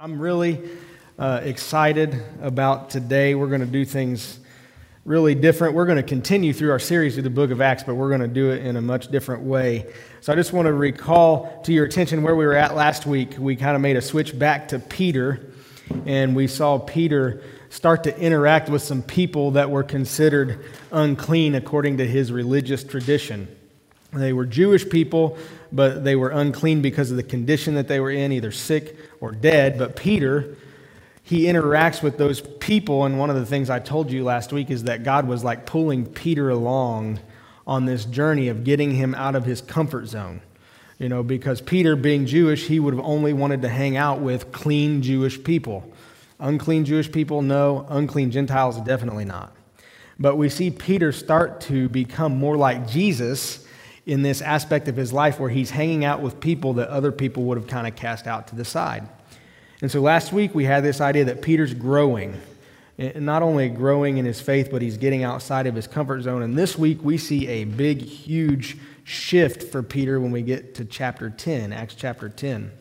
I'm really excited about today. We're going to do things really different. We're going to continue through our series through the book of Acts, but we're going to do it in a much different way. So I just want to recall to your attention where we were at last week. We kind of made a switch back to Peter, and we saw Peter start to interact with some people that were considered unclean according to his religious tradition. They were Jewish people, but they were unclean because of the condition that they were in, either sick or dead. But Peter, he interacts with those people, and one of the things I told you last week is that God was like pulling Peter along on this journey of getting him out of his comfort zone. You know, because Peter, being Jewish, he would have only wanted to hang out with clean Jewish people. Unclean Jewish people, no. Unclean Gentiles, definitely not. But we see Peter start to become more like Jesus in this aspect of his life where he's hanging out with people that other people would have kind of cast out to the side. And so last week we had this idea that Peter's growing. Not only growing in his faith, but he's getting outside of his comfort zone. And this week we see a big, huge shift for Peter when we get to chapter 10, Acts chapter 10.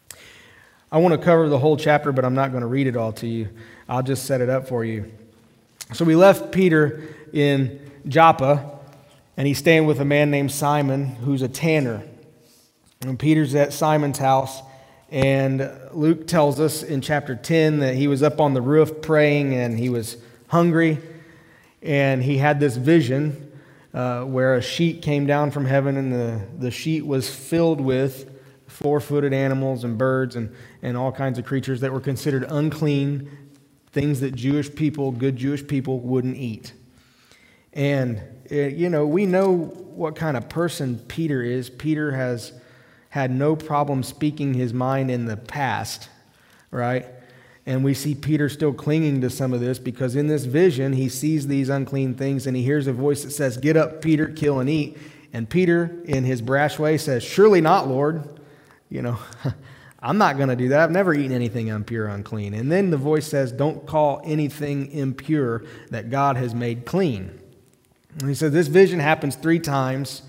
I want to cover the whole chapter, but I'm not going to read it all to you. I'll just set it up for you. So we left Peter in Joppa, and he's staying with a man named Simon, who's a tanner. And Peter's at Simon's house, and Luke tells us in chapter 10 that he was up on the roof praying, and he was hungry, and he had this vision where a sheet came down from heaven, and the sheet was filled with four-footed animals and birds and all kinds of creatures that were considered unclean, things that Jewish people, good Jewish people, wouldn't eat. And, you know, we know what kind of person Peter is. Peter has had no problem speaking his mind in the past, right? And we see Peter still clinging to some of this because in this vision, he sees these unclean things and he hears a voice that says, "Get up, Peter, kill and eat." And Peter, in his brash way, says, "Surely not, Lord. You know, I'm not going to do that. I've never eaten anything impure or unclean." And then the voice says, "Don't call anything impure that God has made clean." And he said this vision happens 3 times.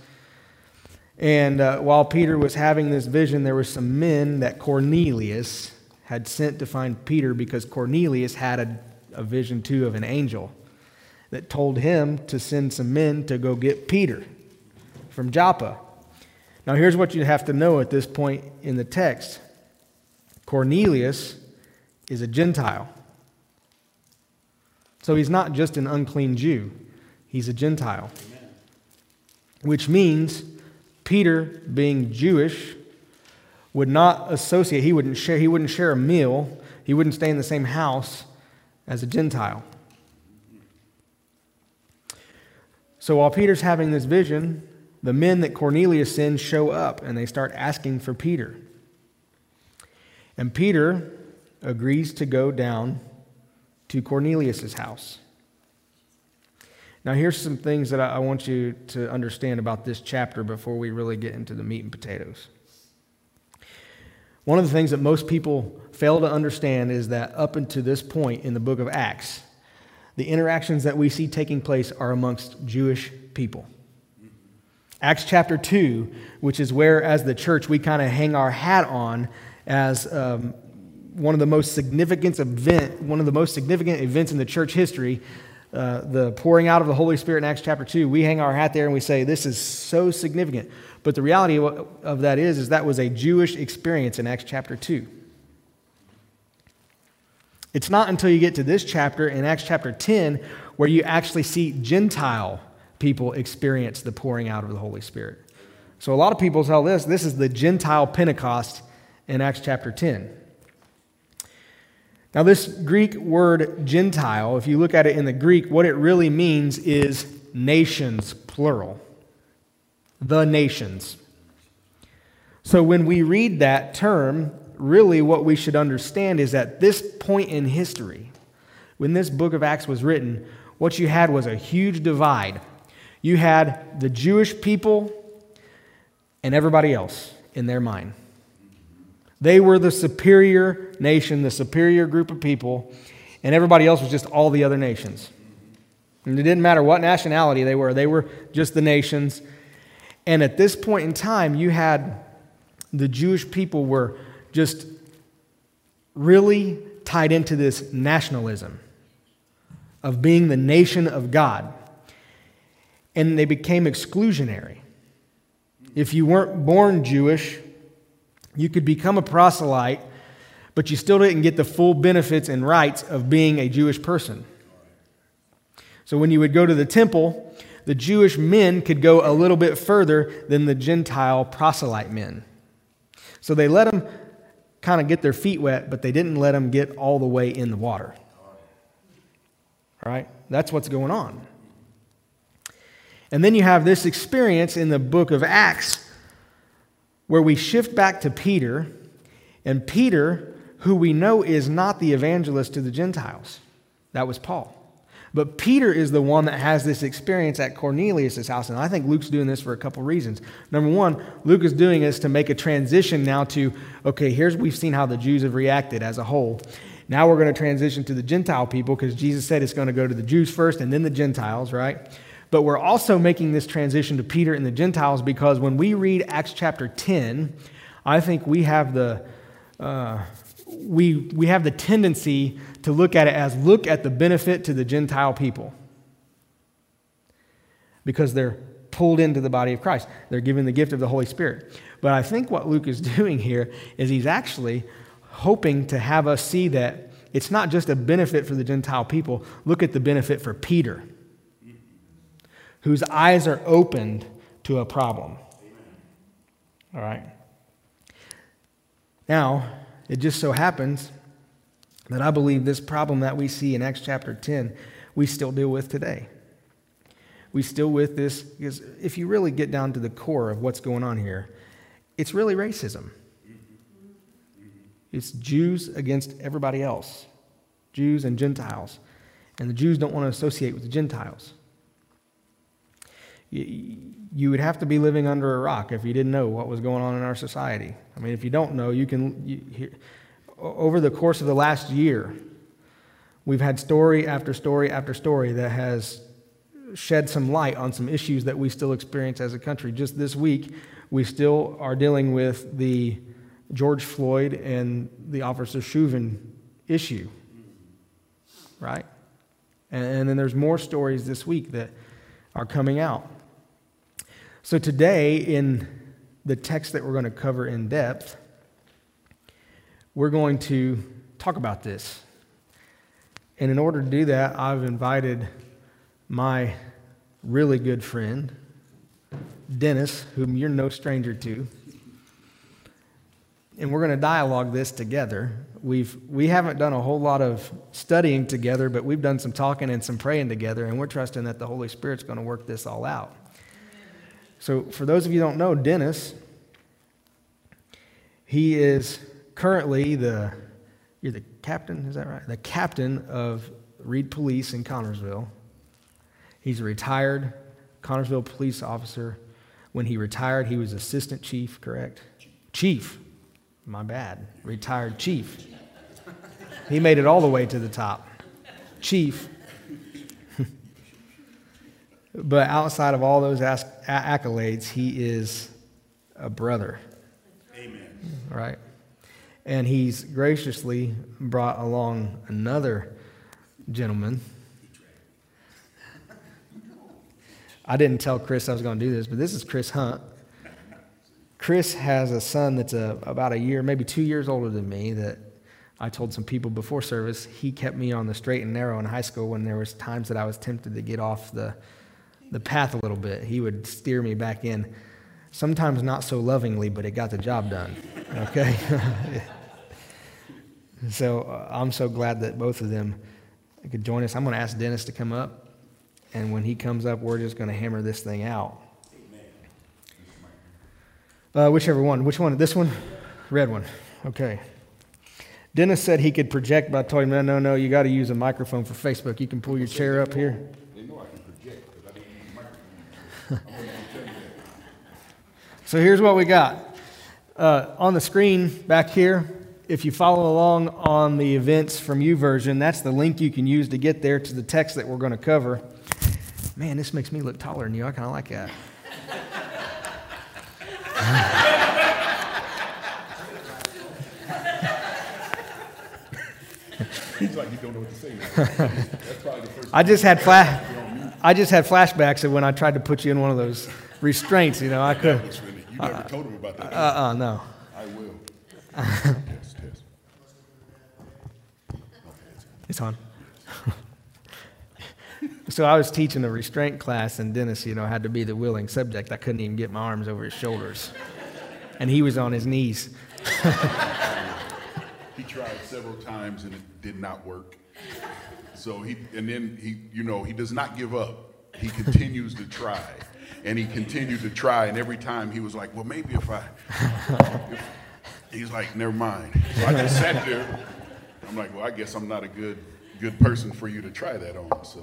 And while Peter was having this vision, there were some men that Cornelius had sent to find Peter because Cornelius had a vision too of an angel that told him to send some men to go get Peter from Joppa. Now here's what you have to know at this point in the text. Cornelius is a Gentile. So he's not just an unclean Jew. He's a Gentile. Amen. Which means Peter, being Jewish, would not associate, he wouldn't share a meal, he wouldn't stay in the same house as a Gentile. So while Peter's having this vision, the men that Cornelius sends show up and they start asking for Peter. And Peter agrees to go down to Cornelius' house. Now here's some things that I want you to understand about this chapter before we really get into the meat and potatoes. One of the things that most people fail to understand is that up until this point in the book of Acts, the interactions that we see taking place are amongst Jewish people. Acts chapter 2, which is where, as the church, we kind of hang our hat on as one of the most significant events in the church history, the pouring out of the Holy Spirit in Acts chapter 2. We hang our hat there and we say, this is so significant. But the reality of that is that was a Jewish experience in Acts chapter 2. It's not until you get to this chapter, in Acts chapter 10, where you actually see Gentile people experience the pouring out of the Holy Spirit. So a lot of people tell this is the Gentile Pentecost in Acts chapter 10. Now this Greek word Gentile, if you look at it in the Greek, what it really means is nations, plural. The nations. So when we read that term, really what we should understand is at this point in history, when this book of Acts was written, what you had was a huge divide. You had the Jewish people and everybody else in their mind. They were the superior nation, the superior group of people, and everybody else was just all the other nations. And it didn't matter what nationality they were just the nations. And at this point in time, you had the Jewish people were just really tied into this nationalism of being the nation of God. And they became exclusionary. If you weren't born Jewish, you could become a proselyte, but you still didn't get the full benefits and rights of being a Jewish person. So when you would go to the temple, the Jewish men could go a little bit further than the Gentile proselyte men. So they let them kind of get their feet wet, but they didn't let them get all the way in the water. All right? That's what's going on. And then you have this experience in the book of Acts where we shift back to Peter, and Peter, who we know is not the evangelist to the Gentiles. That was Paul. But Peter is the one that has this experience at Cornelius' house, and I think Luke's doing this for a couple reasons. Number one, Luke is doing this to make a transition now to, okay, we've seen how the Jews have reacted as a whole. Now we're going to transition to the Gentile people because Jesus said it's going to go to the Jews first and then the Gentiles, right? But we're also making this transition to Peter and the Gentiles because when we read Acts chapter 10, I think we have the we have the tendency to look at it as look at the benefit to the Gentile people because they're pulled into the body of Christ. They're given the gift of the Holy Spirit. But I think what Luke is doing here is he's actually hoping to have us see that it's not just a benefit for the Gentile people. Look at the benefit for Peter, whose eyes are opened to a problem. All right. Now, it just so happens that I believe this problem that we see in Acts chapter 10, we still deal with today. We still with this, because if you really get down to the core of what's going on here, it's really racism. It's Jews against everybody else, Jews and Gentiles. And the Jews don't want to associate with the Gentiles. You would have to be living under a rock if you didn't know what was going on in our society. I mean, if you don't know, over the course of the last year, we've had story after story after story that has shed some light on some issues that we still experience as a country. Just this week, we still are dealing with the George Floyd and the Officer Chauvin issue, right? And then there's more stories this week that are coming out. So today, in the text that we're going to cover in depth, we're going to talk about this. And in order to do that, I've invited my really good friend, Dennis, whom you're no stranger to. And we're going to dialogue this together. We haven't done a whole lot of studying together, but we've done some talking and some praying together, and we're trusting that the Holy Spirit's going to work this all out. So for those of you who don't know, Dennis, he is currently you're the captain, is that right? The captain of Reed Police in Connersville. He's a retired Connersville police officer. When he retired, he was assistant chief, correct? Chief. My bad. Retired chief. He made it all the way to the top. Chief. But outside of all those accolades, he is a brother. Amen. Right? And he's graciously brought along another gentleman. I didn't tell Chris I was going to do this, but this is Chris Hunt. Chris has a son that's about a year, maybe 2 years older than me, that I told some people before service, he kept me on the straight and narrow in high school when there was times that I was tempted to get off the path a little bit. He would steer me back in, sometimes not so lovingly, but it got the job done, okay? So I'm so glad that both of them could join us. I'm going to ask Dennis to come up, and when he comes up, we're just going to hammer this thing out. Whichever one. Which one? This one? Red one. Okay. Dennis said he could project, but I told him, no, you got to use a microphone for Facebook. You can pull your chair up here. They know I can project because I didn't use the microphone. So here's what we got. On the screen back here, if you follow along on the Events from You version, that's the link you can use to get there to the text that we're going to cover. Man, this makes me look taller than you. I kind of like that. He's like, you don't know what to say. That's probably the first I just had flashbacks of when I tried to put you in one of those restraints. You know, I could. You never told him about that. No. I will. Test. It's on. So I was teaching a restraint class, and Dennis, had to be the willing subject. I couldn't even get my arms over his shoulders, and he was on his knees. He tried several times and it did not work. So he does not give up. He continues to try, and he continued to try, and every time he was like, well, maybe he's like, never mind. So I just sat there. I'm like, well, I guess I'm not a good person for you to try that on. So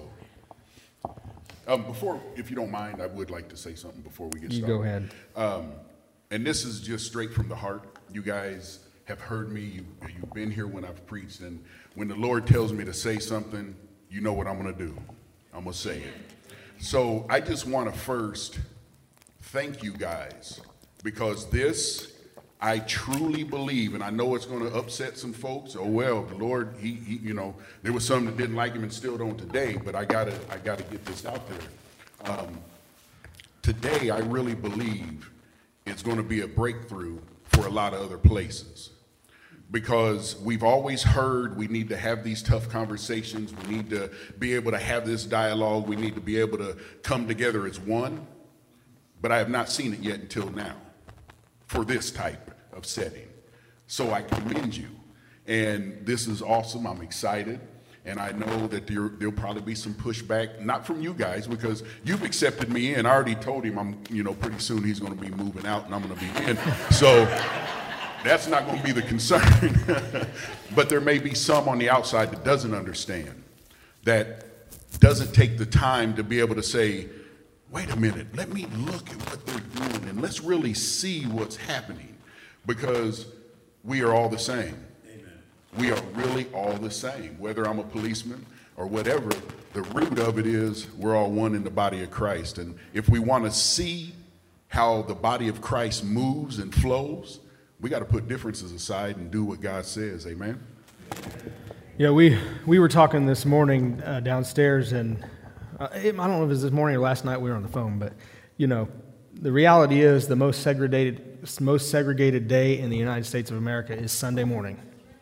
before, if you don't mind, I would like to say something before we get started. You go ahead. And this is just straight from the heart. You guys have heard me. You've been here when I've preached. And when the Lord tells me to say something, you know what I'm going to do. I'm going to say it. So I just want to first thank you guys, because this, I truly believe, and I know it's going to upset some folks. Oh, well, the Lord, he there was some that didn't like him and still don't today, but I gotta get this out there. Today, I really believe it's going to be a breakthrough for a lot of other places, because we've always heard we need to have these tough conversations. We need to be able to have this dialogue. We need to be able to come together as one, but I have not seen it yet until now for this type of setting. So I commend you, and this is awesome. I'm excited. And I know that there'll probably be some pushback, not from you guys, because you've accepted me in. I already told him pretty soon he's going to be moving out and I'm going to be in. So that's not going to be the concern. But there may be some on the outside that doesn't understand, that doesn't take the time to be able to say, wait a minute, let me look at what they're doing and let's really see what's happening, because we are all the same. We are really all the same. Whether I'm a policeman or whatever, the root of it is we're all one in the body of Christ. And if we want to see how the body of Christ moves and flows, we got to put differences aside and do what God says. Amen? Yeah, we were talking this morning downstairs, and I don't know if it was this morning or last night we were on the phone, but, the reality is the most segregated day in the United States of America is Sunday morning.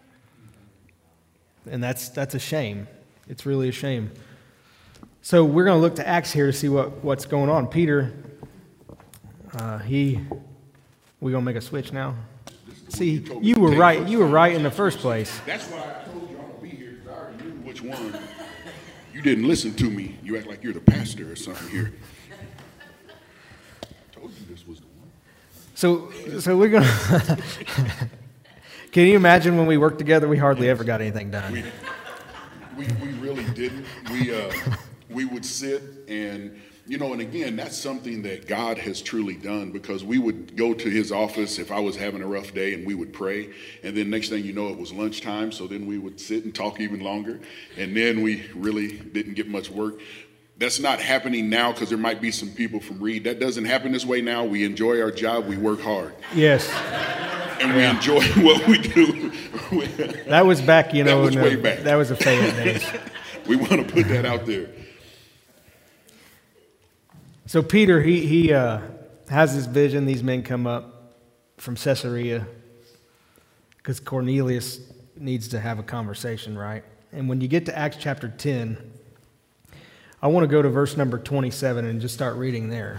And that's a shame. It's really a shame. So we're going to look to Acts here to see what's going on. Peter, we going to make a switch now? See, you were right. You were right in the first place. That's why I told you I'm going to be here, because I already knew which one. You didn't listen to me. You act like you're the pastor or something here. I told you this was the one. So we're going to... Can you imagine when we worked together, we hardly ever got anything done? We really didn't. We would sit and, and again, that's something that God has truly done, because we would go to his office if I was having a rough day, and we would pray. And then next thing you know, it was lunchtime. So then we would sit and talk even longer. And then we really didn't get much work. That's not happening now, because there might be some people from Reed. That doesn't happen this way now. We enjoy our job. We work hard. Yes. And we enjoy what we do. That was back, that was way back. That was a Fayette days. We want to put that out there. So Peter, he has this vision. These men come up from Caesarea because Cornelius needs to have a conversation, right? And when you get to Acts chapter 10, I want to go to verse number 27 and just start reading there.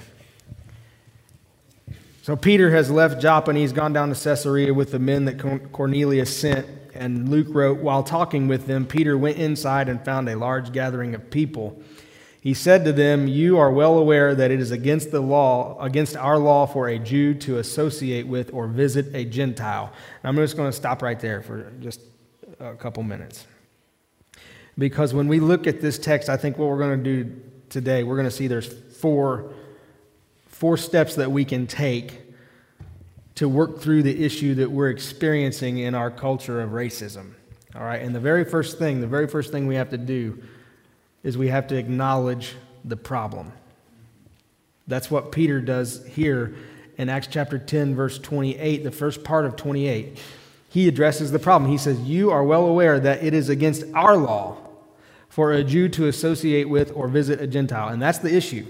So Peter has left Joppa and he's gone down to Caesarea with the men that Cornelius sent. And Luke wrote, while talking with them, Peter went inside and found a large gathering of people. He said to them, you are well aware that it is against our law for a Jew to associate with or visit a Gentile. And I'm just going to stop right there for just a couple minutes. Because when we look at this text, I think what we're going to do today, we're going to see there's four steps that we can take to work through the issue that we're experiencing in our culture of racism. All right, and the very first thing we have to do is we have to acknowledge the problem. That's what Peter does here in Acts chapter 10, verse 28, the first part of 28. he addresses the problem. He says, you are well aware that it is against our law for a Jew to associate with or visit a Gentile. And that's the issue.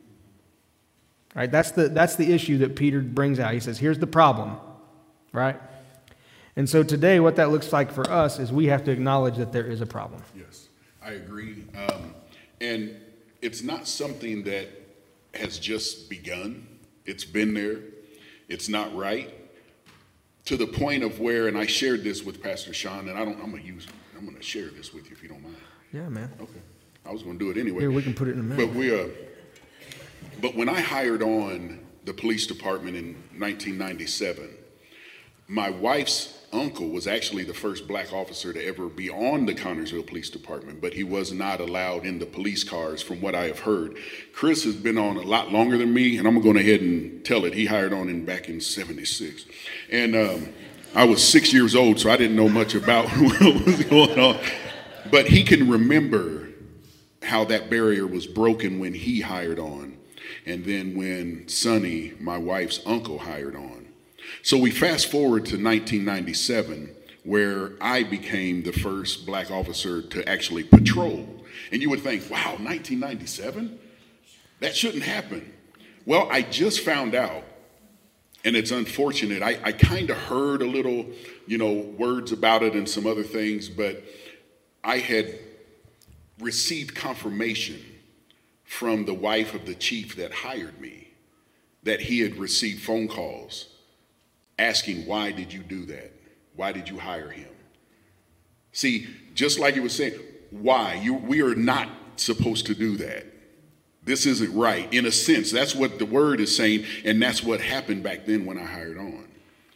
Right? That's the issue that Peter brings out. He says, here's the problem. Right? And so today, what that looks like for us is we have to acknowledge that there is a problem. Yes, I agree. And it's not something that has just begun. It's been there. It's not right. To the point of where, and I shared this with Pastor Sean, and I'm going to share this with you if you don't mind. Yeah, man. Okay. I was going to do it anyway. Here, we can put it in a minute. But when I hired on the police department in 1997, my wife's uncle was actually the first black officer to ever be on the Connersville Police Department, but he was not allowed in the police cars from what I have heard. Chris has been on a lot longer than me, and I'm going to go ahead and tell it. He hired on back in 76. And I was 6 years old, so I didn't know much about what was going on. But he can remember how that barrier was broken when he hired on, and then when Sonny, my wife's uncle, hired on. So we fast forward to 1997, where I became the first black officer to actually patrol. And you would think, wow, 1997? That shouldn't happen. Well, I just found out, and it's unfortunate. I kind of heard a little, words about it and some other things, but I had received confirmation from the wife of the chief that hired me that he had received phone calls asking, why did you do that? Why did you hire him? See, just like he was saying, why? We are not supposed to do that. This isn't right. In a sense, that's what the word is saying, and that's what happened back then when I hired on.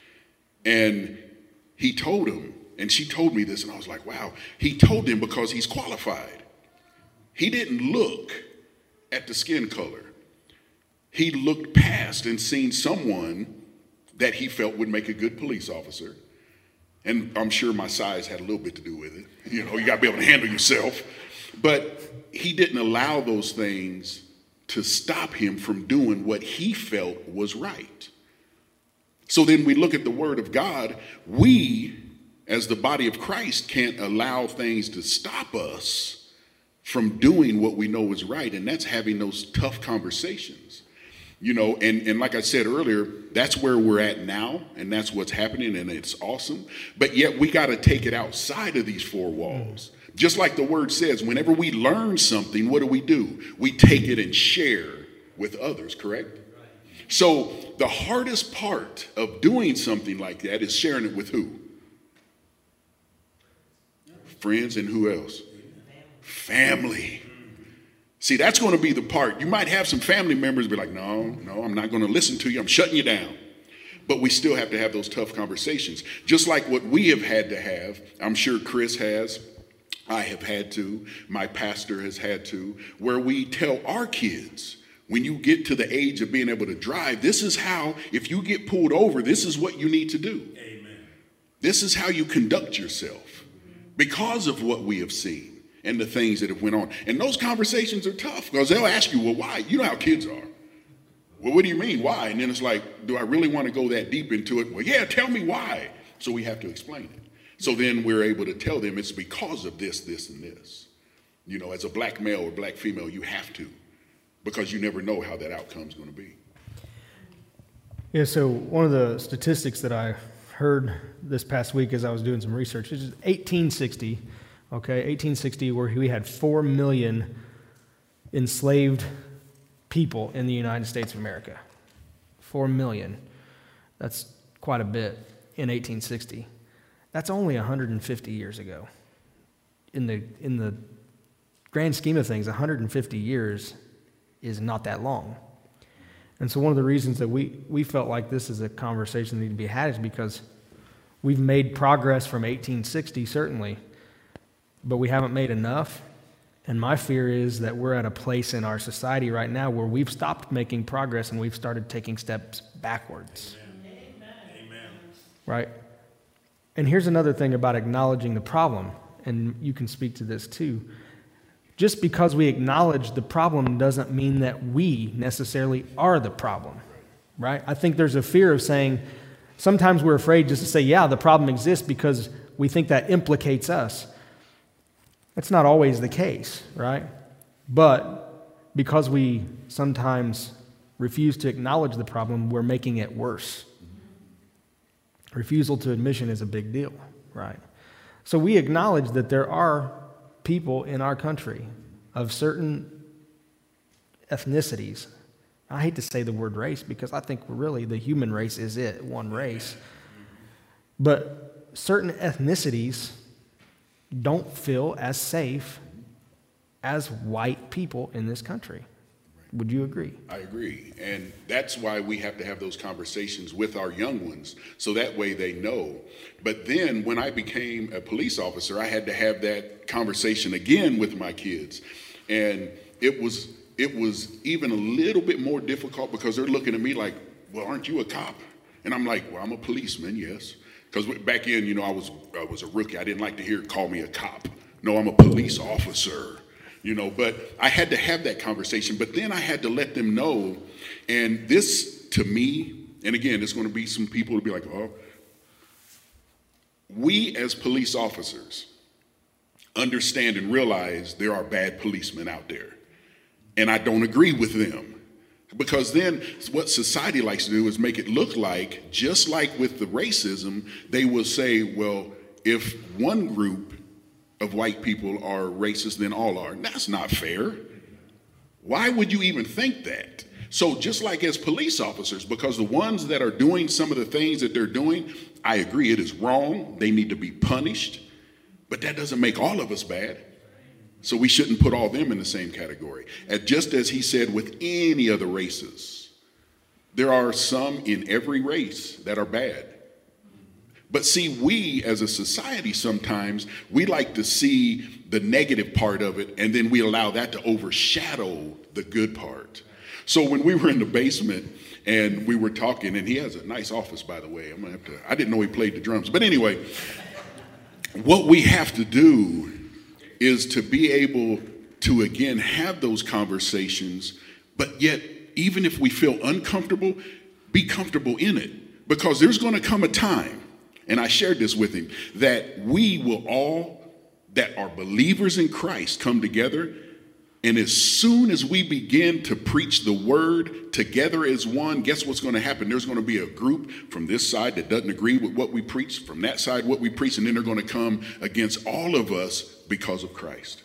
And he told him, and she told me this, and I was like, wow. He told him because he's qualified. He didn't look at the skin color. He looked past and seen someone that he felt would make a good police officer. And I'm sure my size had a little bit to do with it. You got to be able to handle yourself. But he didn't allow those things to stop him from doing what he felt was right. So then we look at the word of God. We, as the body of Christ, can't allow things to stop us from doing what we know is right. And that's having those tough conversations. And like I said earlier, that's where we're at now, and that's what's happening, and it's awesome. But yet we got to take it outside of these four walls. Just like the word says, whenever we learn something, what do? We take it and share with others, correct? So the hardest part of doing something like that is sharing it with who? Friends, and who else? Family. See, that's going to be the part. You might have some family members be like, no, I'm not going to listen to you. I'm shutting you down. But we still have to have those tough conversations. Just like what we have had to have. I'm sure Chris has. I have had to. My pastor has had to. Where we tell our kids, when you get to the age of being able to drive, this is how, if you get pulled over, this is what you need to do. Amen. This is how you conduct yourself because of what we have seen. And the things that have went on. And those conversations are tough because they'll ask you, well, why? You know how kids are. Well, what do you mean, why? And then it's like, do I really want to go that deep into it? Well, yeah, tell me why. So we have to explain it. So then we're able to tell them it's because of this, this, and this. As a black male or black female, you have to, because you never know how that outcome's going to be. Yeah, so one of the statistics that I heard this past week as I was doing some research is 1860. Okay, 1860, where we had 4 million enslaved people in the United States of America. 4 million. That's quite a bit in 1860. That's only 150 years ago. In the grand scheme of things, 150 years is not that long. And so one of the reasons that we felt like this is a conversation that needs to be had is because we've made progress from 1860, certainly, but we haven't made enough. And my fear is that we're at a place in our society right now where we've stopped making progress and we've started taking steps backwards. Amen. Right? And here's another thing about acknowledging the problem, and you can speak to this too. Just because we acknowledge the problem doesn't mean that we necessarily are the problem, right? I think there's a fear of saying, Sometimes we're afraid just to say, yeah, the problem exists because we think that implicates us. That's not always the case, right? But because we sometimes refuse to acknowledge the problem, we're making it worse. Refusal to admission is a big deal, right? So we acknowledge that there are people in our country of certain ethnicities. I hate to say the word race because I think really the human race is it, one race. But certain ethnicities don't feel as safe as white people in this country. Would you agree? I agree. And that's why we have to have those conversations with our young ones, so that way they know. But then when I became a police officer, I had to have that conversation again with my kids. And it was even a little bit more difficult because they're looking at me like, well, aren't you a cop? And I'm like, well, I'm a policeman, yes. Because back then, I was a rookie. I didn't like to hear call me a cop. No, I'm a police officer. But I had to have that conversation. But then I had to let them know. And this, to me, and again, there's going to be some people who be like, oh, we as police officers understand and realize there are bad policemen out there. And I don't agree with them. Because then what society likes to do is make it look like, just like with the racism, they will say, well, if one group of white people are racist, then all are. That's not fair. Why would you even think that? So just like as police officers, because the ones that are doing some of the things that they're doing, I agree it is wrong. They need to be punished. But that doesn't make all of us bad. So we shouldn't put all them in the same category. And just as he said with any other races, there are some in every race that are bad. But see, we as a society sometimes, we like to see the negative part of it, and then we allow that to overshadow the good part. So when we were in the basement and we were talking, and he has a nice office, by the way. I didn't know he played the drums. But anyway, what we have to do is to be able to, again, have those conversations, but yet, even if we feel uncomfortable, be comfortable in it. Because there's going to come a time, and I shared this with him, that we will all, that are believers in Christ, come together, and as soon as we begin to preach the word together as one, guess what's going to happen? There's going to be a group from this side that doesn't agree with what we preach, from that side what we preach, and then they're going to come against all of us because of Christ.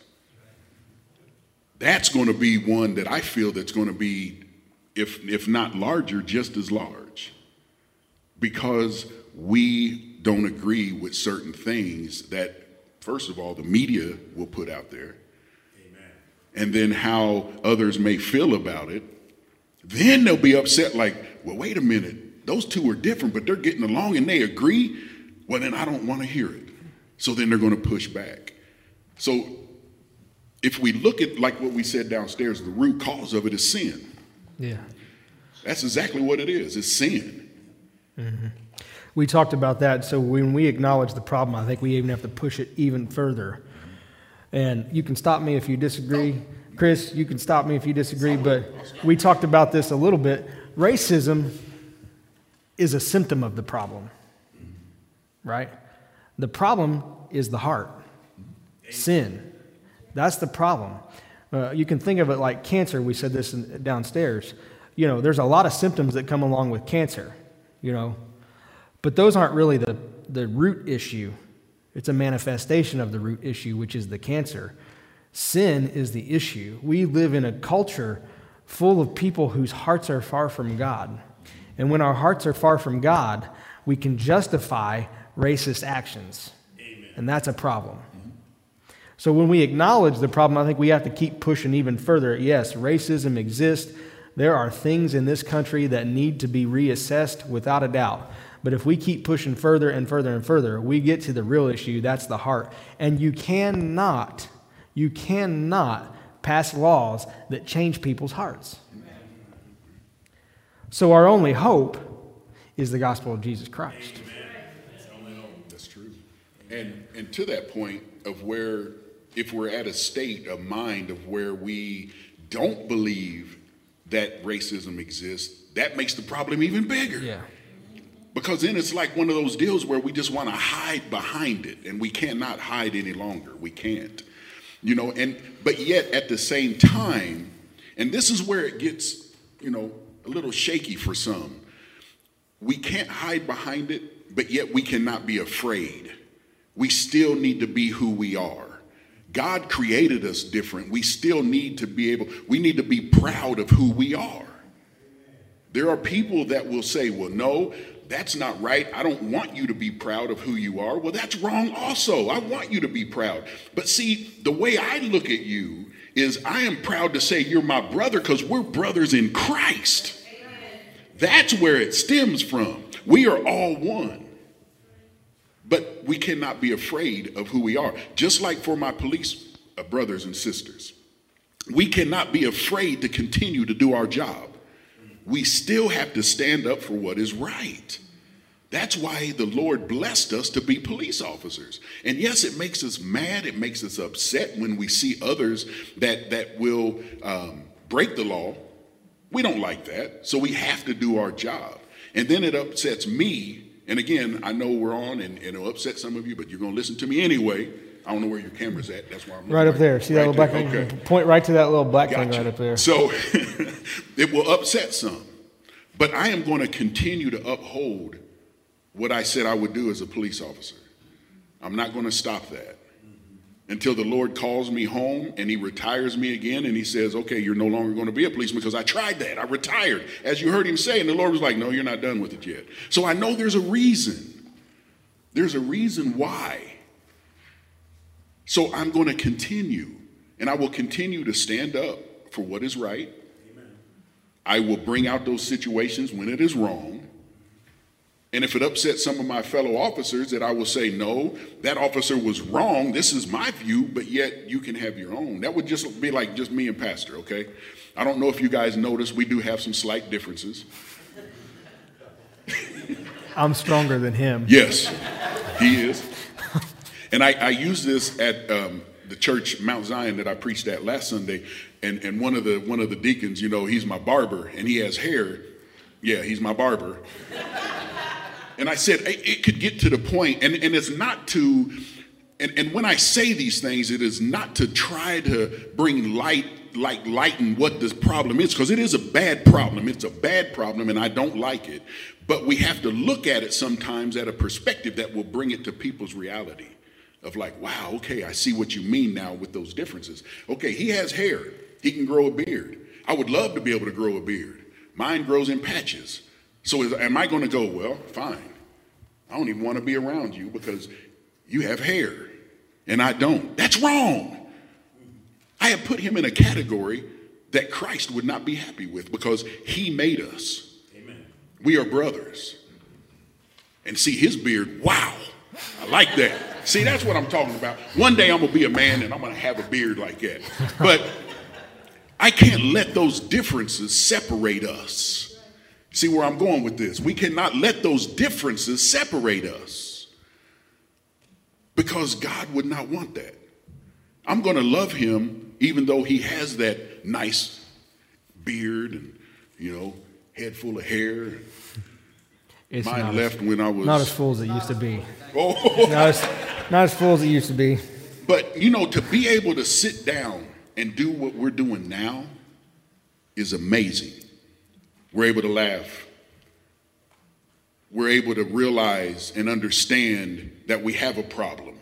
That's going to be one that I feel that's going to be, if not larger, just as large. Because we don't agree with certain things that, first of all, the media will put out there. Amen. And then how others may feel about it. Then they'll be upset like, well, wait a minute. Those two are different, but they're getting along and they agree. Well, then I don't want to hear it. So then they're going to push back. So if we look at, like what we said downstairs, the root cause of it is sin. Yeah. That's exactly what it is. It's sin. Mm-hmm. We talked about that. So when we acknowledge the problem, I think we even have to push it even further. And you can stop me if you disagree. Chris, you can stop me if you disagree. But we talked about this a little bit. Racism is a symptom of the problem, right? The problem is the heart. Sin. That's the problem. You can think of it like cancer. We said this downstairs. There's a lot of symptoms that come along with cancer, but those aren't really the root issue. It's a manifestation of the root issue, which is the cancer. Sin is the issue. We live in a culture full of people whose hearts are far from God. And when our hearts are far from God, we can justify racist actions. Amen. And that's a problem. So when we acknowledge the problem, I think we have to keep pushing even further. Yes, racism exists. There are things in this country that need to be reassessed without a doubt. But if we keep pushing further and further and further, we get to the real issue. That's the heart. And you cannot pass laws that change people's hearts. So our only hope is the gospel of Jesus Christ. That's true. And to that point of where, if we're at a state of mind of where we don't believe that racism exists, that makes the problem even bigger. Yeah. Because then it's like one of those deals where we just want to hide behind it, and we cannot hide any longer. We can't, but yet at the same time, and this is where it gets, a little shaky for some. We can't hide behind it, but yet we cannot be afraid. We still need to be who we are. God created us different. We still need to we need to be proud of who we are. There are people that will say, well, no, that's not right. I don't want you to be proud of who you are. Well, that's wrong also. I want you to be proud. But see, the way I look at you is I am proud to say you're my brother because we're brothers in Christ. That's where it stems from. We are all one. But we cannot be afraid of who we are. Just like for my police brothers and sisters. We cannot be afraid to continue to do our job. We still have to stand up for what is right. That's why the Lord blessed us to be police officers. And yes, it makes us mad. It makes us upset when we see others that will break the law. We don't like that. So we have to do our job. And then it upsets me. And again, I know we're on and it'll upset some of you, but you're going to listen to me anyway. I don't know where your camera's at. That's why I'm right up there. See that little black thing? Okay. Point right to that little black thing right up there. So it will upset some. But I am going to continue to uphold what I said I would do as a police officer. I'm not going to stop that until the Lord calls me home and he retires me again and he says, okay, you're no longer going to be a policeman because I tried that. I retired, as you heard him say. And the Lord was like, no, you're not done with it yet. So I know there's a reason. There's a reason why. So I'm going to continue, and I will continue to stand up for what is right. Amen. I will bring out those situations when it is wrong. And if it upsets some of my fellow officers, that I will say, no, that officer was wrong. This is my view, but yet you can have your own. That would just be like just me and Pastor, okay? I don't know if you guys notice, we do have some slight differences. I'm stronger than him. Yes, he is. And I use this at the church, Mount Zion, that I preached at last Sunday. And one of the deacons, he's my barber, and he has hair. Yeah, he's my barber. And I said, it could get to the point, and it's not to, and when I say these things, it is not to try to bring lighten what this problem is, because it is a bad problem. It's a bad problem, and I don't like it. But we have to look at it sometimes at a perspective that will bring it to people's reality. Of like, wow, okay, I see what you mean now with those differences. Okay, he has hair. He can grow a beard. I would love to be able to grow a beard. Mine grows in patches. So am I going to go, well, fine. I don't even want to be around you because you have hair and I don't. That's wrong. I have put him in a category that Christ would not be happy with because he made us. Amen. We are brothers. And see his beard, wow, I like that. See, that's what I'm talking about. One day I'm going to be a man and I'm going to have a beard like that. But I can't let those differences separate us. See where I'm going with this? We cannot let those differences separate us because God would not want that. I'm going to love him even though he has that nice beard and, head full of hair. It's mine left when I was... Not as full as it used to be. Oh. Not as full as it used to be. But, to be able to sit down and do what we're doing now is amazing. We're able to laugh. We're able to realize and understand that we have a problem.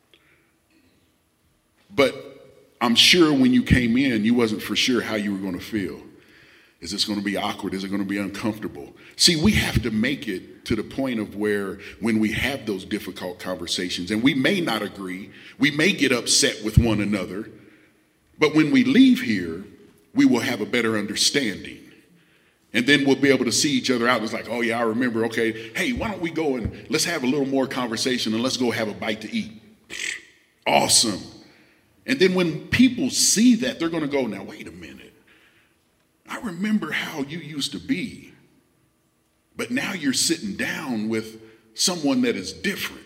But I'm sure when you came in, you wasn't for sure how you were going to feel. Is this going to be awkward? Is it going to be uncomfortable? See, we have to make it to the point of where when we have those difficult conversations, and we may not agree, we may get upset with one another, but when we leave here, we will have a better understanding. And then we'll be able to see each other out. It's like, oh yeah, I remember, okay, hey, why don't we go and let's have a little more conversation and let's go have a bite to eat. Awesome. And then when people see that, they're going to go, now, wait a minute. I remember how you used to be, but now you're sitting down with someone that is different.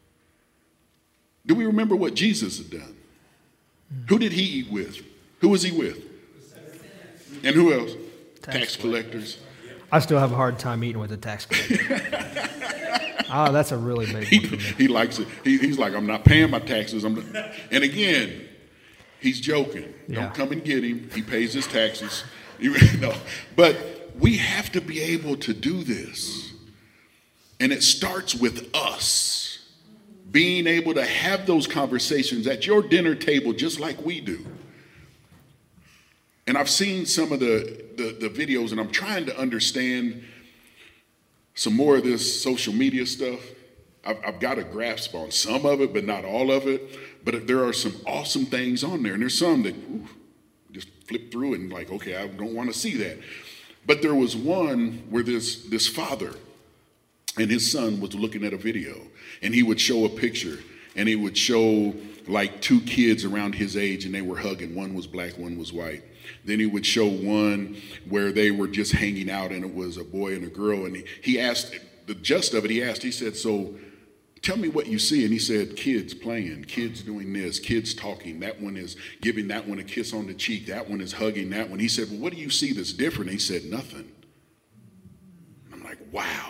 Do we remember what Jesus had done? Who did he eat with? Who was he with? And who else? Tax collectors. I still have a hard time eating with a tax collector. Oh, that's a really big one for me. He likes it. He's like, I'm not paying my taxes. And again, he's joking. Yeah. Don't come and get him. He pays his taxes. But we have to be able to do this. And it starts with us being able to have those conversations at your dinner table just like we do. And I've seen some of the videos, and I'm trying to understand some more of this social media stuff. I've got a grasp on some of it, but not all of it. But there are some awesome things on there. And there's some that just flip through and like, okay, I don't want to see that. But there was one where this father and his son was looking at a video. And he would show a picture. And he would show like two kids around his age, and they were hugging. One was black, one was white. Then he would show one where they were just hanging out, and it was a boy and a girl. And he asked, the gist of it, he said, so tell me what you see. And he said, kids playing, kids doing this, kids talking. That one is giving that one a kiss on the cheek. That one is hugging that one. He said, well, what do you see that's different? And he said, nothing. And I'm like, wow.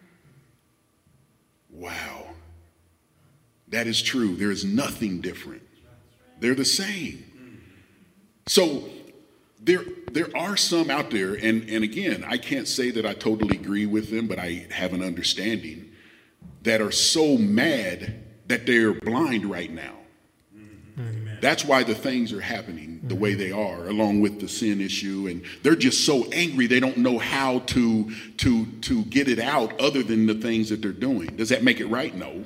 Wow. That is true. There is nothing different. They're the same. So there are some out there, and again, I can't say that I totally agree with them, but I have an understanding, that are so mad that they're blind right now. Amen. That's why the things are happening the way they are, along with the sin issue, and they're just so angry they don't know how to get it out other than the things that they're doing. Does that make it right? No.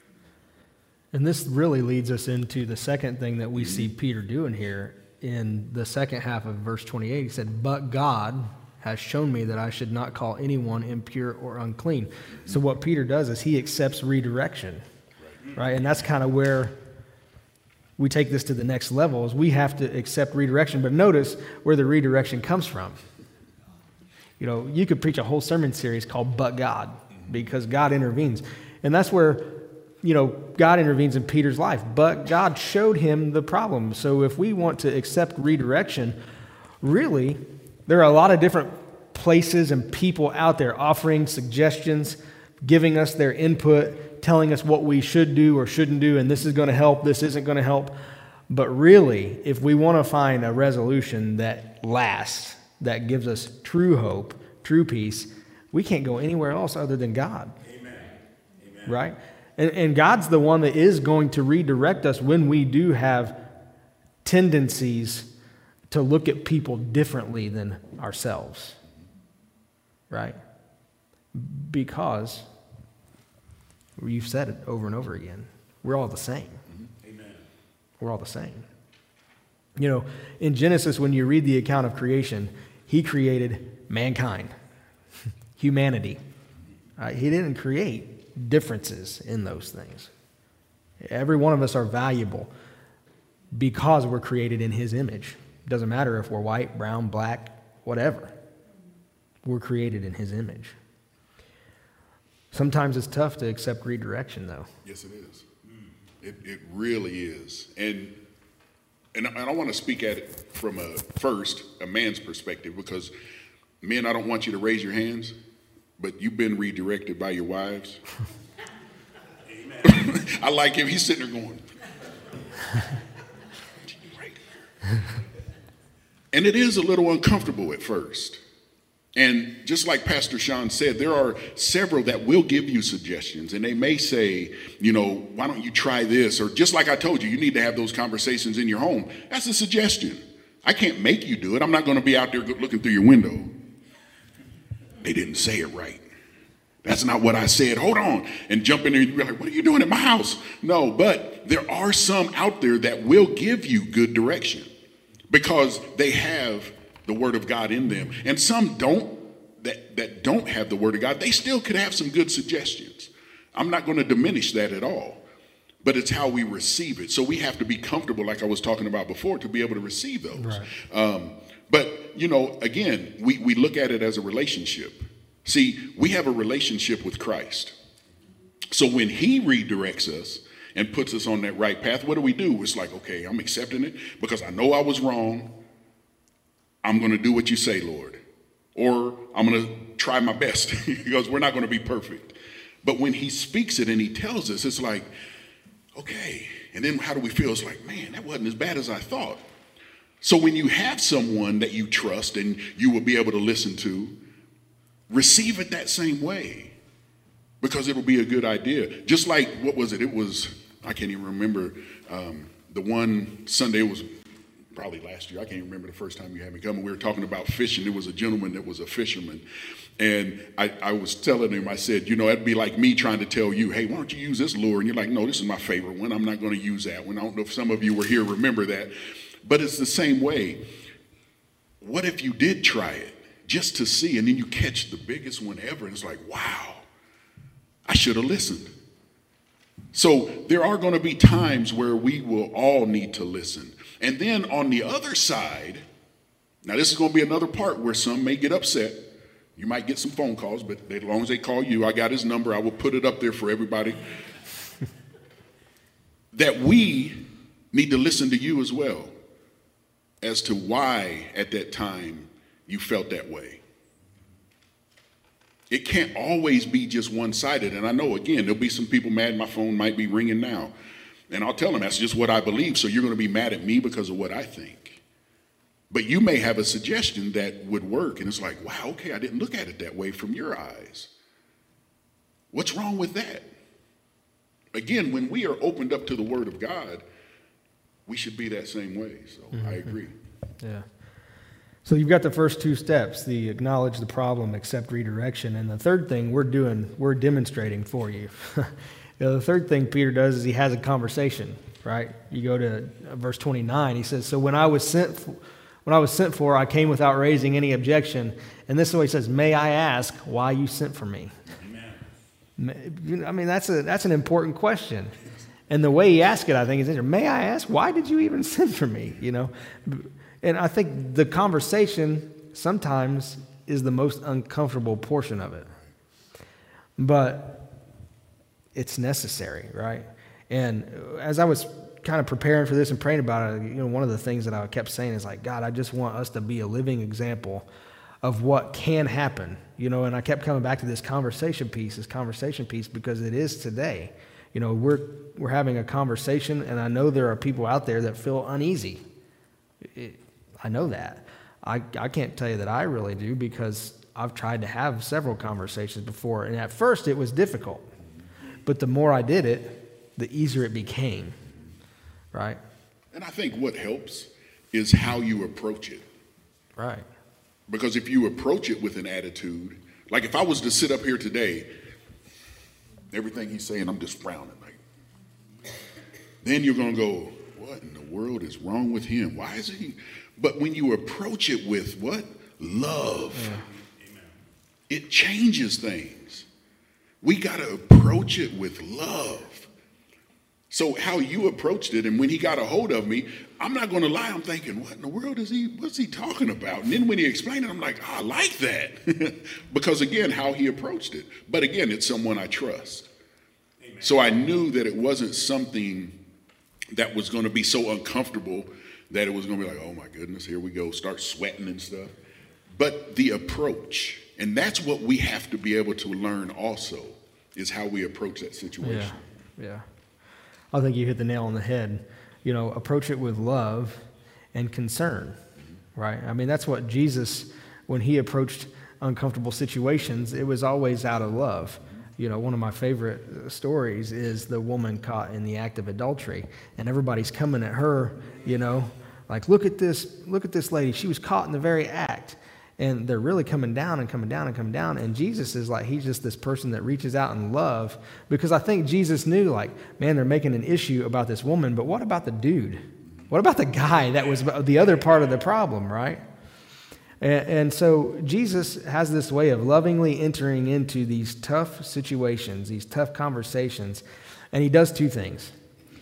And this really leads us into the second thing that we see Peter doing here. In the second half of verse 28, he said, but God has shown me that I should not call anyone impure or unclean. So what Peter does is he accepts redirection, right? And that's kind of where we take this to the next level, is we have to accept redirection. But notice where the redirection comes from. You know, you could preach a whole sermon series called But God, because God intervenes. And that's where, you know, God intervenes in Peter's life, but God showed him the problem. So if we want to accept redirection, really, there are a lot of different places and people out there offering suggestions, giving us their input, telling us what we should do or shouldn't do, and this is going to help, this isn't going to help. But really, if we want to find a resolution that lasts, that gives us true hope, true peace, we can't go anywhere else other than God. Amen. Amen. Right? And God's the one that is going to redirect us when we do have tendencies to look at people differently than ourselves. Right? Because, you've said it over and over again, we're all the same. Amen. We're all the same. You know, in Genesis, when you read the account of creation, he created mankind, humanity. He didn't create differences in those things. Every one of us are valuable because we're created in his image. It doesn't matter if we're white, brown, black, whatever. We're created in his image. Sometimes it's tough to accept redirection, though. Yes, it is. It really is. And I want to speak at it from a man's perspective, because men, I don't want you to raise your hands, but you've been redirected by your wives. Amen. I like him. He's sitting there going, right. And it is a little uncomfortable at first. And just like Pastor Sean said, there are several that will give you suggestions, and they may say, you know, why don't you try this? Or just like I told you, you need to have those conversations in your home. That's a suggestion. I can't make you do it. I'm not going to be out there looking through your window. They didn't say it right. That's not what I said. Hold on. And jump in there and be like, what are you doing at my house? No, but there are some out there that will give you good direction because they have the word of God in them. And some don't, that don't have the word of God. They still could have some good suggestions. I'm not going to diminish that at all, but it's how we receive it. So we have to be comfortable, like I was talking about before, to be able to receive those. Right. But, you know, again, we look at it as a relationship. See, we have a relationship with Christ. So when he redirects us and puts us on that right path, what do? It's like, okay, I'm accepting it because I know I was wrong. I'm going to do what you say, Lord. Or I'm going to try my best. He goes, we're not going to be perfect. But when he speaks it and he tells us, it's like, okay. And then how do we feel? It's like, man, that wasn't as bad as I thought. So when you have someone that you trust and you will be able to listen to, receive it that same way, because it'll be a good idea. Just like, what was it? It was, I can't even remember, the one Sunday, it was probably last year. I can't remember the first time you had me come. We were talking about fishing. There was a gentleman that was a fisherman. And I was telling him, I said, that'd be like me trying to tell you, hey, why don't you use this lure? And you're like, no, this is my favorite one. I'm not going to use that one. I don't know if some of you were here remember that. But it's the same way. What if you did try it just to see, and then you catch the biggest one ever, and it's like, wow, I should have listened. So there are going to be times where we will all need to listen. And then on the other side, now this is going to be another part where some may get upset. You might get some phone calls, but as long as they call you, I got his number. I will put it up there for everybody. That we need to listen to you as well as to why at that time you felt that way. It can't always be just one-sided. And I know, again, there'll be some people mad. My phone might be ringing now. And I'll tell them that's just what I believe. So you're going to be mad at me because of what I think. But you may have a suggestion that would work. And it's like, wow, okay, I didn't look at it that way from your eyes. What's wrong with that? Again, when we are opened up to the Word of God, we should be that same way. So I agree. Yeah. So you've got the first two steps, the acknowledge the problem, accept redirection. And the third thing we're demonstrating for you. The third thing Peter does is he has a conversation, right? You go to verse 29, he says, so when I was sent for, I came without raising any objection. And this is what he says, may I ask why you sent for me? Amen. I mean, that's an important question. And the way he asked it, I think, is, may I ask, why did you even send for me? And I think the conversation sometimes is the most uncomfortable portion of it. But it's necessary, right? And as I was kind of preparing for this and praying about it, one of the things that I kept saying is like, God, I just want us to be a living example of what can happen, and I kept coming back to this conversation piece because it is today. We're having a conversation, and I know there are people out there that feel uneasy. I know that. I can't tell you that I really do, because I've tried to have several conversations before, and at first it was difficult. But the more I did it, the easier it became, right? And I think what helps is how you approach it. Right. Because if you approach it with an attitude, like if I was to sit up here today, everything he's saying, I'm just frowning. Then you're going to go, what in the world is wrong with him? Why is he? But when you approach it with what? Love. Yeah. It changes things. We got to approach it with love. So how you approached it, and when he got a hold of me, I'm not going to lie, I'm thinking, what in the world what's he talking about? And then when he explained it, I'm like, I like that. Because again, how he approached it. But again, it's someone I trust. Amen. So I knew that it wasn't something that was going to be so uncomfortable that it was going to be like, oh my goodness, here we go, start sweating and stuff. But the approach, and that's what we have to be able to learn also, is how we approach that situation. Yeah. I think you hit the nail on the head. Approach it with love and concern, right? I mean, that's what Jesus, when he approached uncomfortable situations, it was always out of love. One of my favorite stories is the woman caught in the act of adultery, and everybody's coming at her, like, look at this lady. She was caught in the very act. And they're really coming down and coming down and coming down. And Jesus is like, he's just this person that reaches out in love. Because I think Jesus knew, like, man, they're making an issue about this woman, but what about the dude? What about the guy that was the other part of the problem, right? And so Jesus has this way of lovingly entering into these tough situations, these tough conversations, and he does two things.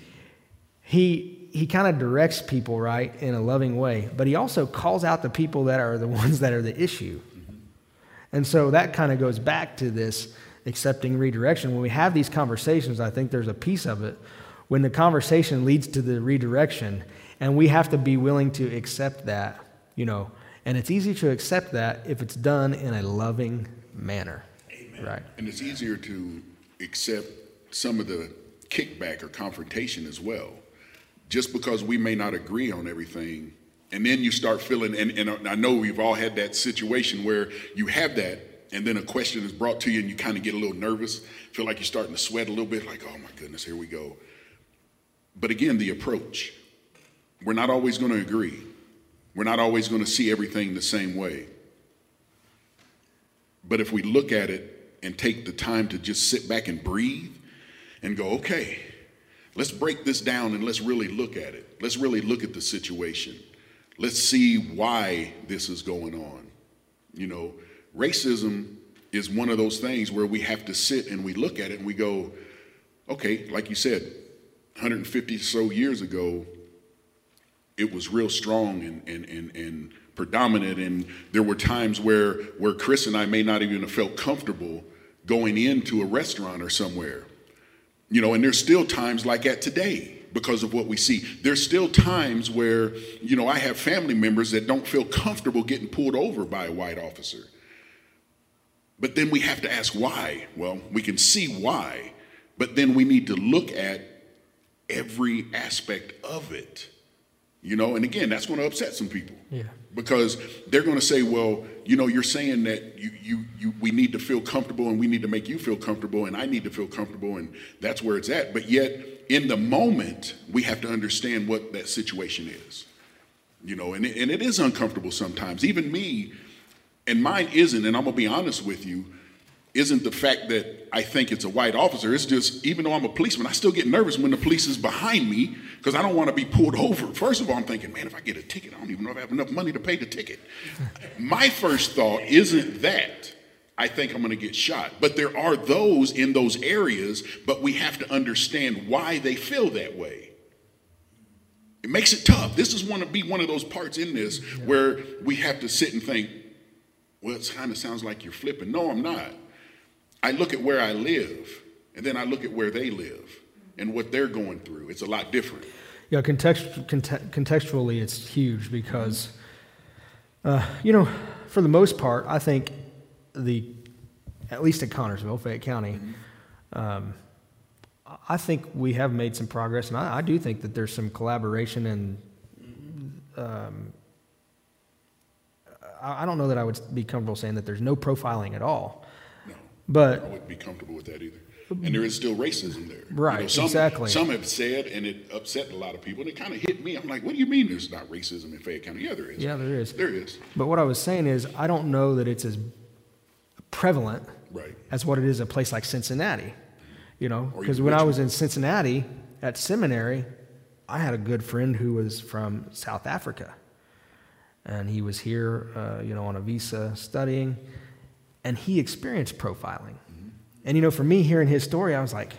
He kind of directs people, right, in a loving way, but he also calls out the people that are the ones that are the issue. And so that kind of goes back to this accepting redirection. When we have these conversations, I think there's a piece of it when the conversation leads to the redirection, and we have to be willing to accept that, and it's easy to accept that if it's done in a loving manner. Right. And it's easier to accept some of the kickback or confrontation as well. Just because we may not agree on everything, and then you start feeling, and I know we've all had that situation where you have that, and then a question is brought to you and you kind of get a little nervous, feel like you're starting to sweat a little bit, like, oh my goodness, here we go. But again, the approach. We're not always going to agree. We're not always going to see everything the same way. But if we look at it and take the time to just sit back and breathe and go, okay, let's break this down and let's really look at it. Let's really look at the situation. Let's see why this is going on. You know, racism is one of those things where we have to sit and we look at it and we go, okay, like you said, 150 or so years ago, it was real strong and predominant, and there were times where Chris and I may not even have felt comfortable going into a restaurant or somewhere. You know, and there's still times like that today because of what we see. There's still times where, you know, I have family members that don't feel comfortable getting pulled over by a white officer. But then we have to ask why. Well, we can see why, but then we need to look at every aspect of it. You know, and again, that's going to upset some people. Yeah. Because they're going to say, well, you know, you're saying that we need to feel comfortable and we need to make you feel comfortable and I need to feel comfortable and that's where it's at. But yet in the moment, we have to understand what that situation is, you know, and it is uncomfortable sometimes. Even me, and mine isn't, and I'm going to be honest with you, isn't the fact that I think it's a white officer. It's just, even though I'm a policeman, I still get nervous when the police is behind me because I don't want to be pulled over. First of all, I'm thinking, man, if I get a ticket, I don't even know if I have enough money to pay the ticket. My first thought isn't that I think I'm going to get shot. But there are those in those areas, but we have to understand why they feel that way. It makes it tough. This is one of those parts in this where we have to sit and think, well, it kind of sounds like you're flipping. No, I'm not. I look at where I live, and then I look at where they live and what they're going through. It's a lot different. Yeah, contextually, it's huge because, you know, for the most part, I think at least at Connersville, Fayette County, I think we have made some progress, and I do think that there's some collaboration and I don't know that I would be comfortable saying that there's no profiling at all. No, but I wouldn't be comfortable with that either. And there is still racism there. Right, you know, exactly. Some have said, and it upset a lot of people, and it kind of hit me. I'm like, what do you mean there's not racism in Fayette County? Yeah, there is. Yeah, there is. There is. But what I was saying is I don't know that it's as prevalent Right. as what it is a place like Cincinnati. You know, Or because even when I Richmond. was in Cincinnati at seminary, I had a good friend who was from South Africa. And he was here, you know, on a visa studying, and he experienced profiling. And, you know, for me, hearing his story, I was like,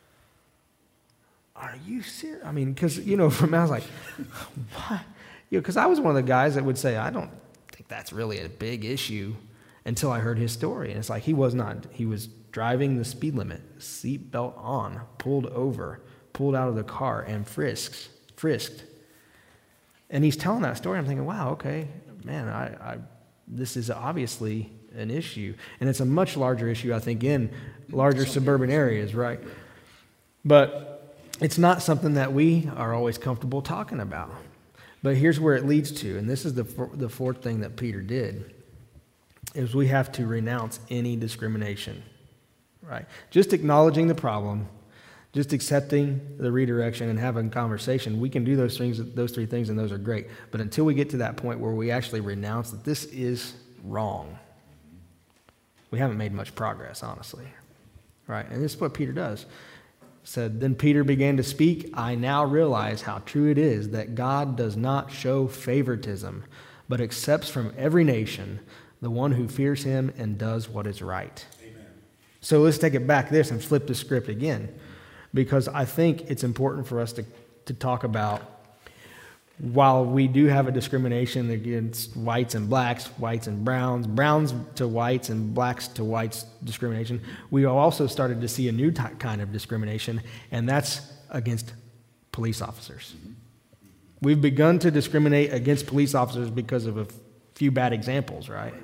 are you serious? I mean, because, you know, for me, I was like, what? You know, because I was one of the guys that would say, I don't think that's really a big issue until I heard his story. And it's like, he was driving the speed limit, seatbelt on, pulled over, pulled out of the car, and frisked. And he's telling that story. I'm thinking, wow, okay, man, this is obviously an issue. And it's a much larger issue, I think, in larger suburban areas, right? But it's not something that we are always comfortable talking about. But here's where it leads to, and this is the fourth thing that Peter did, is we have to renounce any discrimination, right? Just acknowledging the problem, just accepting the redirection and having a conversation, we can do those three things, and those are great. But until we get to that point where we actually renounce that this is wrong, we haven't made much progress, honestly, right? And this is what Peter does. Said, then Peter began to speak, I now realize how true it is that God does not show favoritism, but accepts from every nation the one who fears him and does what is right. Amen. So let's take it back this and flip the script again, because I think it's important for us to talk about, while we do have a discrimination against whites and blacks, whites and browns to whites and blacks to whites discrimination, we also started to see a new kind of discrimination, and that's against police officers. We've begun to discriminate against police officers because of a few bad examples, right?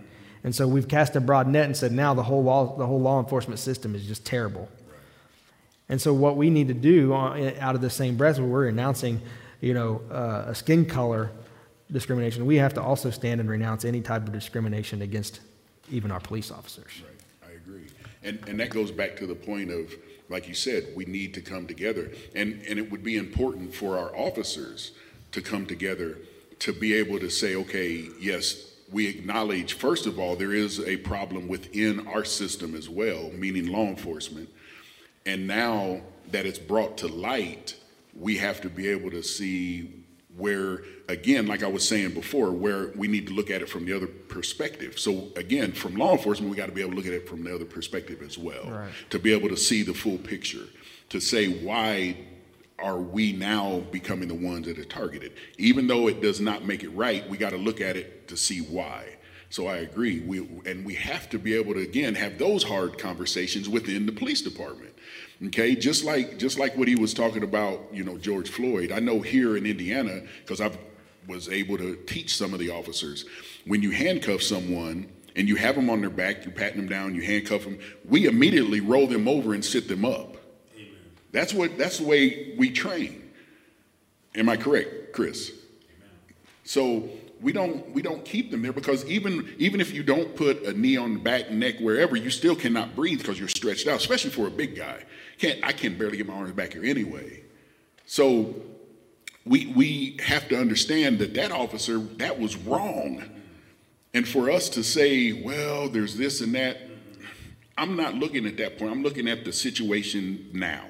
And so we've cast a broad net and said now the whole law enforcement system is just terrible. And so what we need to do out of the same breath, when we're announcing, a skin color discrimination, we have to also stand and renounce any type of discrimination against even our police officers. Right, I agree. And that goes back to the point of, like you said, we need to come together. And it would be important for our officers to come together to be able to say, okay, yes, we acknowledge, first of all, there is a problem within our system as well, meaning law enforcement. And now that it's brought to light, we have to be able to see where, again, like I was saying before, where we need to look at it from the other perspective. So again, from law enforcement, we got to be able to look at it from the other perspective as well, right, to be able to see the full picture, to say why are we now becoming the ones that are targeted. Even though it does not make it right, we got to look at it to see why. So I agree. We have to be able to, again, have those hard conversations within the police department. Okay, just like what he was talking about, George Floyd. I know here in Indiana, because I was able to teach some of the officers, when you handcuff someone and you have them on their back, you're patting them down, you handcuff them, we immediately roll them over and sit them up. Amen. That's the way we train. Am I correct, Chris? Amen. So we don't keep them there, because even if you don't put a knee on the back, neck, wherever, you still cannot breathe because you're stretched out, especially for a big guy. I can barely get my arms back here anyway. So we have to understand that officer, that was wrong. And for us to say, well, there's this and that, I'm not looking at that point. I'm looking at the situation now.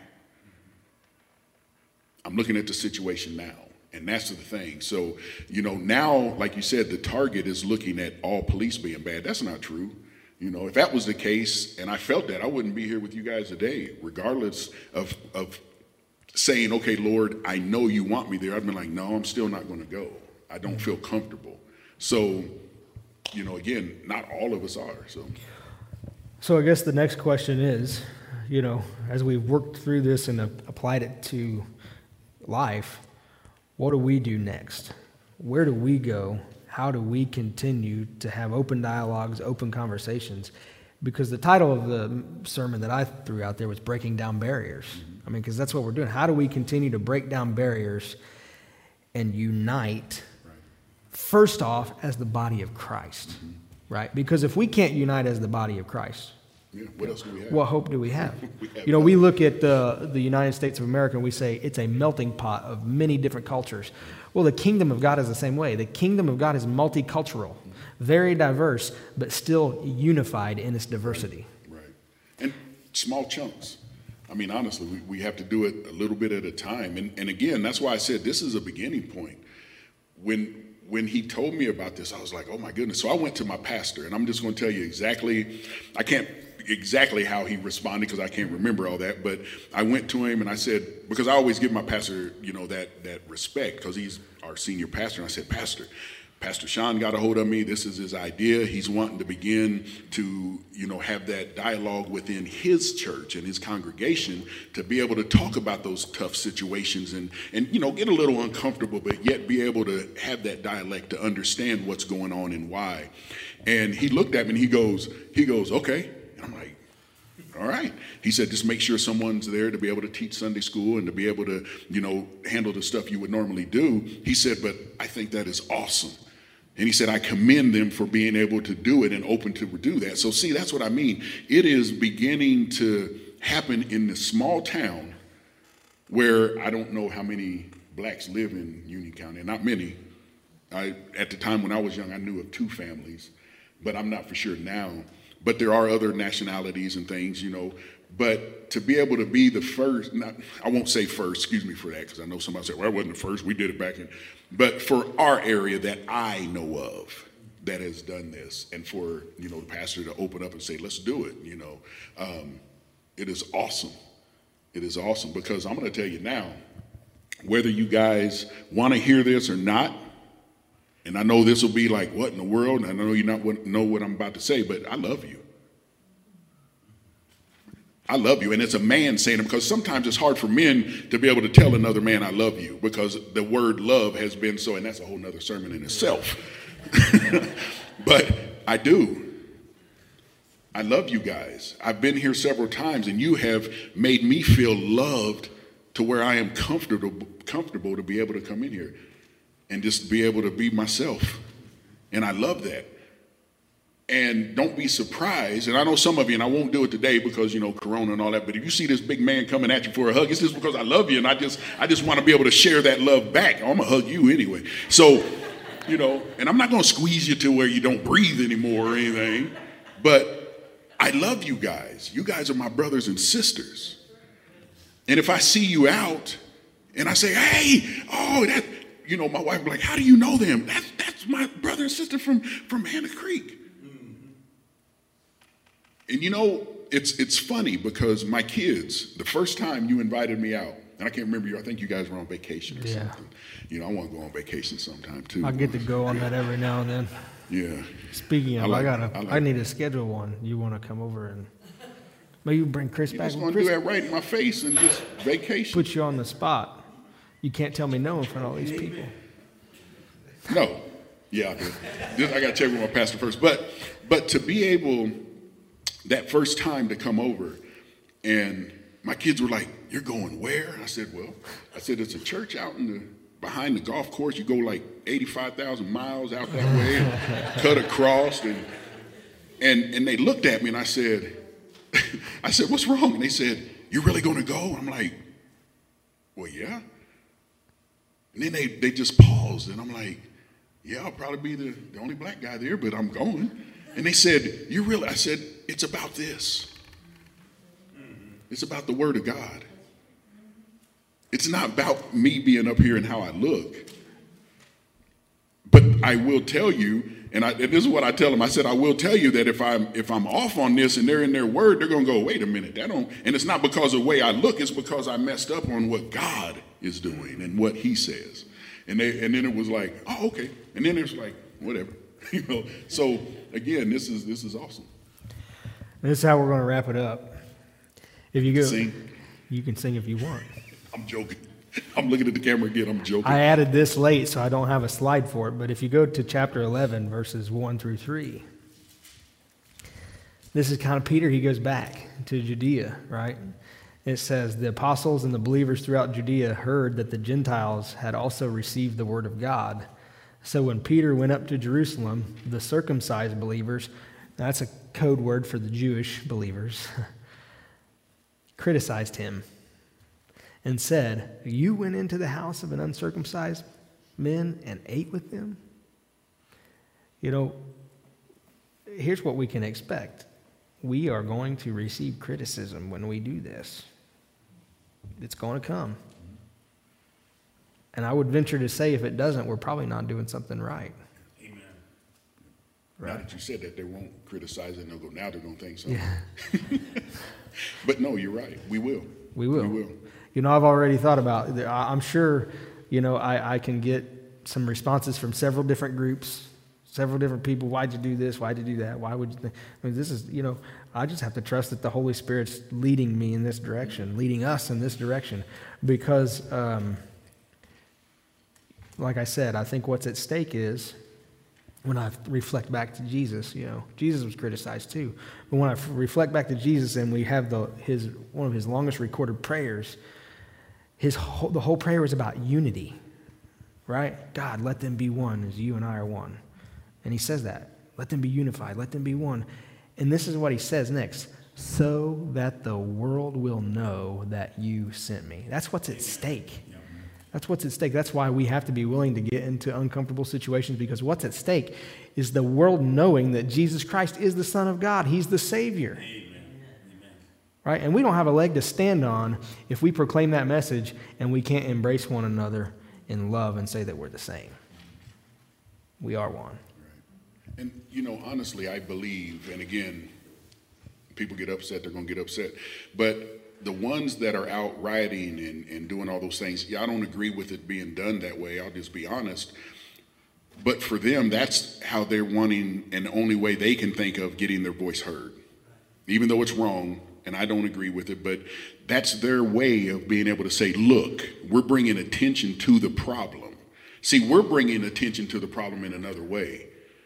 I'm looking at the situation now. And that's the thing. So, now, like you said, the target is looking at all police being bad. That's not true. If that was the case, and I felt that, I wouldn't be here with you guys today, regardless of saying, okay, Lord, I know you want me there. I'd been like, no, I'm still not going to go. I don't feel comfortable. So, again, not all of us are. So I guess the next question is, as we've worked through this and applied it to life, what do we do next? Where do we go? How do we continue to have open dialogues, open conversations? Because the title of the sermon that I threw out there was Breaking Down Barriers. I mean, because that's what we're doing. How do we continue to break down barriers and unite, first off, as the body of Christ, right? Because if we can't unite as the body of Christ, what else do we have? What hope do we have? We look at the United States of America and we say it's a melting pot of many different cultures. Well, the kingdom of God is the same way. The kingdom of God is multicultural, very diverse, but still unified in its diversity. Right. And small chunks. I mean, honestly, we have to do it a little bit at a time. And again, that's why I said this is a beginning point. When he told me about this, I was like, oh my goodness. So I went to my pastor, and I'm just going to tell you I can't exactly how he responded because I can't remember all that, but I went to him and I said, because I always give my pastor, that respect because he's our senior pastor. And I said, Pastor Sean got a hold of me. This is his idea. He's wanting to begin to, have that dialogue within his church and his congregation to be able to talk about those tough situations and get a little uncomfortable, but yet be able to have that dialect to understand what's going on and why. And he looked at me and he goes, okay. I'm like, all right. He said, just make sure someone's there to be able to teach Sunday school and to be able to, handle the stuff you would normally do. He said, but I think that is awesome. And he said, I commend them for being able to do it and open to do that. So see, that's what I mean. It is beginning to happen in the small town where I don't know how many blacks live in Union County, not many. At the time when I was young, I knew of 2 families, but I'm not for sure now. But there are other nationalities and things, But to be able to be the first, I won't say first, excuse me for that, because I know somebody said, well, I wasn't the first, we did it back in. But for our area that I know of that has done this, and for, the pastor to open up and say, let's do it, it is awesome. It is awesome because I'm going to tell you now, whether you guys want to hear this or not, and I know this will be like, what in the world? And I know you not know what I'm about to say, but I love you. I love you. And it's a man saying it because sometimes it's hard for men to be able to tell another man, I love you, because the word love has been so, and that's a whole nother sermon in itself. But I do. I love you guys. I've been here several times, and you have made me feel loved to where I am comfortable to be able to come in here and just be able to be myself. And I love that. And don't be surprised, and I know some of you, and I won't do it today because, Corona and all that, but if you see this big man coming at you for a hug, it's just because I love you, and I just want to be able to share that love back. I'm going to hug you anyway. So, and I'm not going to squeeze you to where you don't breathe anymore or anything, but I love you guys. You guys are my brothers and sisters. And if I see you out and I say, hey, my wife will be like, how do you know them? That's my brother and sister from Hannah Creek. And it's funny because my kids, the first time you invited me out, and I can't remember you, I think you guys were on vacation or something. I want to go on vacation sometime too. I get to go on that every now and then. Yeah. Speaking of, I need to schedule one. You want to come over and maybe you bring Chris You're back? just going to do that right in my face and just vacation. Put you on the spot. You can't tell me no in front of all these people. No. Yeah, I got to check with my pastor first. But to be able, that first time to come over, and my kids were like, you're going where? I said, it's a church out behind the golf course. You go like 85,000 miles out that way and cut across. And they looked at me and I said, what's wrong? And they said, you really going to go? I'm like, well, yeah. And then they just paused and I'm like, yeah, I'll probably be the only black guy there, but I'm going. And they said, you really? I said, it's about this. It's about the word of God. It's not about me being up here and how I look. But I will tell you, and this is what I tell them. I said, I will tell you that if I'm off on this and they're in their word, they're going to go, wait a minute, and it's not because of the way I look, it's because I messed up on what God is doing and what he says. And then it was like, oh, okay. And then it's like, whatever. So again, this is awesome. This is how we're going to wrap it up. If you go, sing. You can sing if you want. I'm joking. I'm looking at the camera again. I'm joking. I added this late, so I don't have a slide for it. But if you go to chapter 11, verses 1 through 3, this is kind of Peter. He goes back to Judea, right? It says, the apostles and the believers throughout Judea heard that the Gentiles had also received the word of God. So when Peter went up to Jerusalem, the circumcised believers, that's a code word for the Jewish believers, criticized him and said, you went into the house of an uncircumcised men and ate with them? Here's what we can expect. We are going to receive criticism when we do this. It's going to come. And I would venture to say if it doesn't, we're probably not doing something right. Amen. Right. Now that you said that, they won't criticize it. They'll go, now they're going to think so. Yeah. But no, you're right. We will. We will. We will. I've already thought about it. I'm sure, I can get some responses from several different groups, several different people. Why'd you do this? Why'd you do that? Why would you think? This is, I just have to trust that the Holy Spirit's leading me in this direction, leading us in this direction. Because, like I said, I think what's at stake is, when I reflect back to Jesus, Jesus was criticized too. But when I reflect back to Jesus and we have one of his longest recorded prayers, the whole prayer was about unity, right? God, let them be one as you and I are one. And he says that. Let them be unified. Let them be one. And this is what he says next. So that the world will know that you sent me. That's what's at stake. That's what's at stake. That's why we have to be willing to get into uncomfortable situations, because what's at stake is the world knowing that Jesus Christ is the Son of God. He's the Savior. Amen. Right? And we don't have a leg to stand on if we proclaim that message and we can't embrace one another in love and say that we're the same. We are one. Right. And, honestly, I believe, and again, people get upset, they're going to get upset, but the ones that are out rioting and doing all those things, I don't agree with it being done that way. I'll just be honest. But for them, that's how they're wanting, and the only way they can think of getting their voice heard. Even though it's wrong, and I don't agree with it, but that's their way of being able to say, look, we're bringing attention to the problem. See, we're bringing attention to the problem in another way.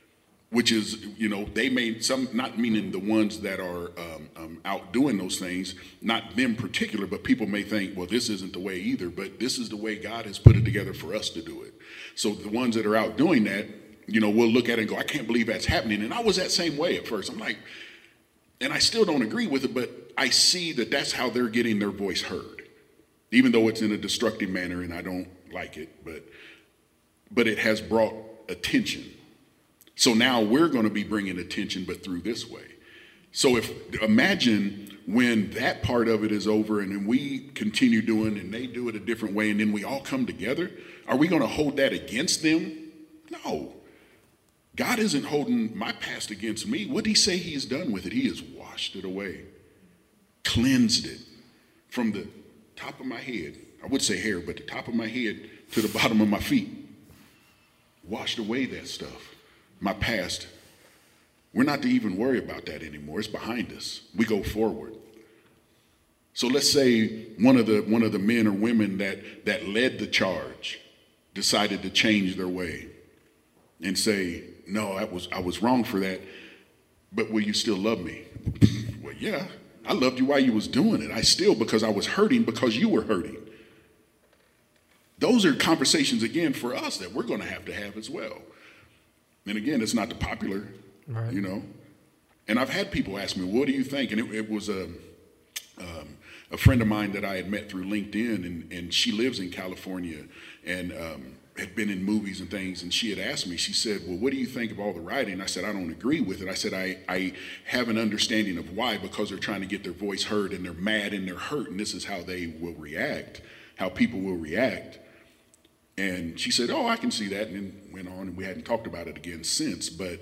which is, they may, some, not meaning the ones that are out doing those things, not them particular, but people may think, well, this isn't the way either, but this is the way God has put it together for us to do it. So the ones that are out doing that, we'll look at it and go, I can't believe that's happening. And I was that same way at first. I'm like, and I still don't agree with it, but I see that that's how they're getting their voice heard, even though it's in a destructive manner and I don't like it, but it has brought attention. So now we're going to be bringing attention, but through this way. So imagine when that part of it is over and then we continue doing and they do it a different way and then we all come together. Are we going to hold that against them? No. God isn't holding my past against me. What did he say he's done with it? He has washed it away, cleansed it from the top of my head. I would say hair, but the top of my head to the bottom of my feet. Washed away that stuff. My past, we're not to even worry about that anymore. It's behind us. We go forward. So let's say one of the men or women that led the charge decided to change their way and say, no, I was wrong for that, but will you still love me? Well, yeah, I loved you while you was doing it. Because I was hurting because you were hurting. Those are conversations, again, for us that we're going to have as well. And again, it's not the popular, right. And I've had people ask me, what do you think? And it was a friend of mine that I had met through LinkedIn, and she lives in California and had been in movies and things. And she had asked me, she said, well, what do you think of all the writing? I said, I don't agree with it. I said, I have an understanding of why, because they're trying to get their voice heard and they're mad and they're hurt. And this is how they will react, how people will react. And she said, oh, I can see that, and then went on, and we hadn't talked about it again since. But,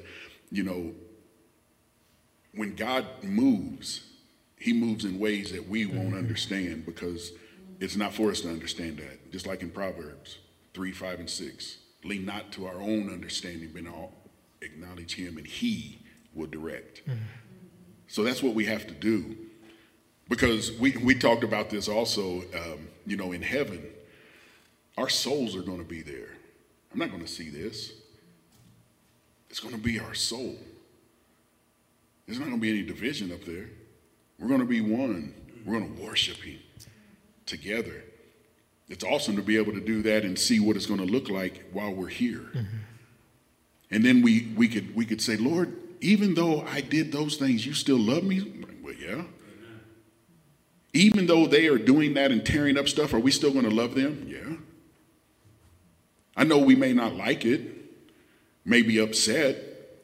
when God moves, he moves in ways that we won't understand, because it's not for us to understand that. Just like in Proverbs 3, 5, and 6. Lean not to our own understanding, but all acknowledge him, and he will direct. Mm-hmm. So that's what we have to do. Because we talked about this also, in heaven. Our souls are going to be there. I'm not going to see this. It's going to be our soul. There's not going to be any division up there. We're going to be one. We're going to worship him together. It's awesome to be able to do that and see what it's going to look like while we're here. Mm-hmm. And then we could say, Lord, even though I did those things, you still love me? Well, yeah. Amen. Even though they are doing that and tearing up stuff, are we still going to love them? Yeah. I know we may not like it, may be upset,